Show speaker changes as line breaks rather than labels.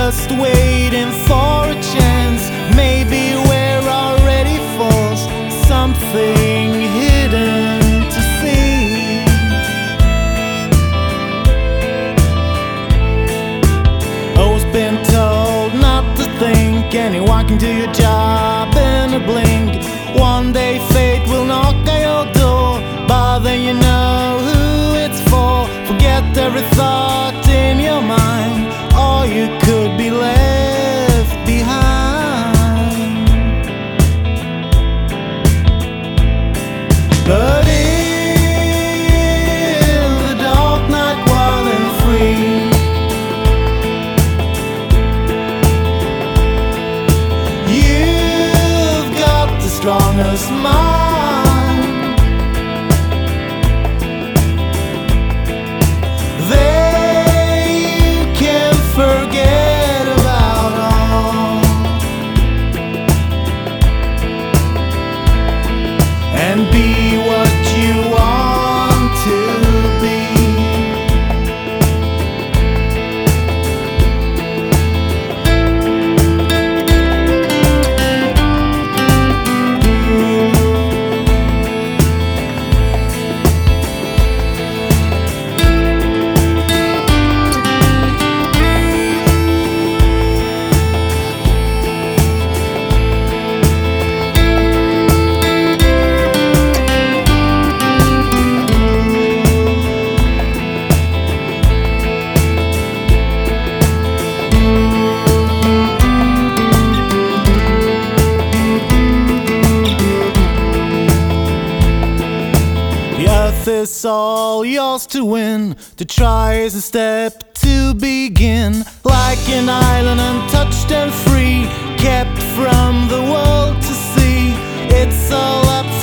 just waiting for a chance. Maybe we're already false, something hidden to see. Always been told not to think, and you walk into your job in a blink. One day fate will knock at your door, but then you know who it's for. Forget every thought in your mind, or you could be left behind. But in the dark night, wild and free, you've got the strongest mind. Forget about all and be what you want to be. It's all yours to win. To try is a step to begin. Like an island untouched and free, kept from the world to see. It's all up